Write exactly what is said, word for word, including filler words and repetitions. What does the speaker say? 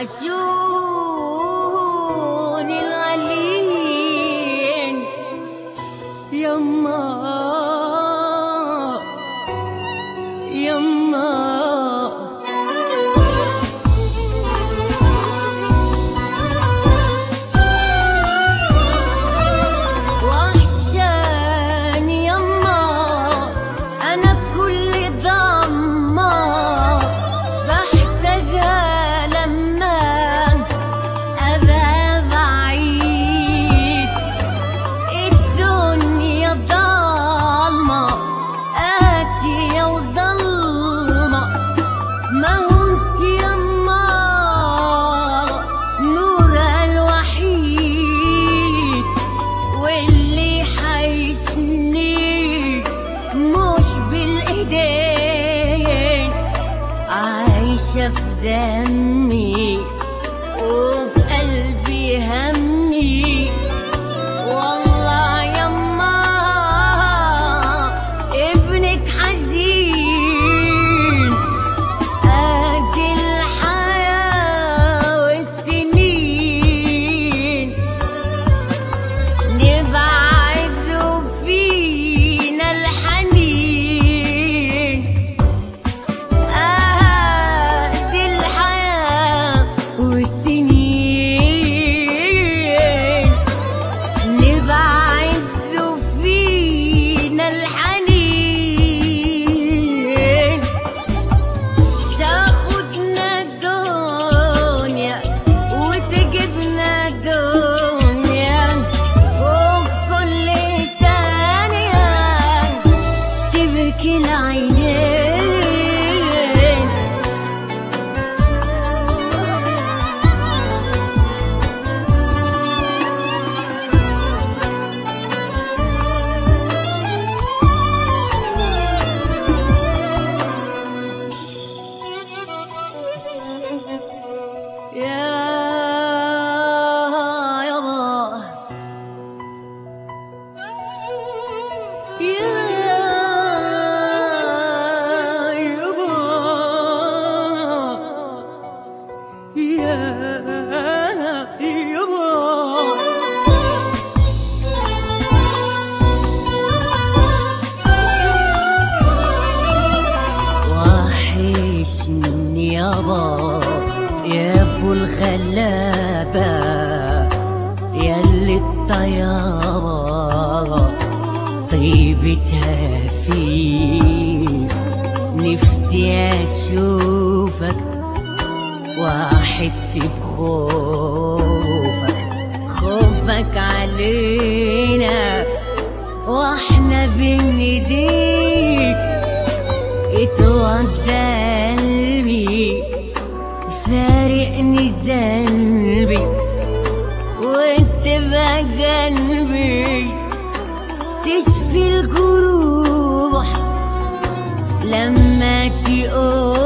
وحشوني الغاليين يما يما. وحشاني يما أنا بكل ضمة بحتاجها لما أبقى بعيد. الدنيا ضلمة قاسية وظلمة، ما هو انت يما نورها الوحيد واللي حيشني مش بالايدين. عايشة في دمي وفي قلبي همي والله يما ابنك حزين. ادي الحياة والسنين نبعد وفينا الحنين. ادي الحياة والسنين نبعد وفينا الحنين. تاخدنا الدنيا وتجيبنا الدنيا وفي كل ثانية تبكي العينين. يا يابا يا يابا يا يابا. وحشني يابا يا ابو الغلابة ياللي الطيابة طيبتها فيك. نفسي اشوفك واحس بخوفك، خوفك علينا واحنا بين ايديك. اتوضى قلبي فارقني ذنبي وانت بجنبي تشفي الجروح لما تقول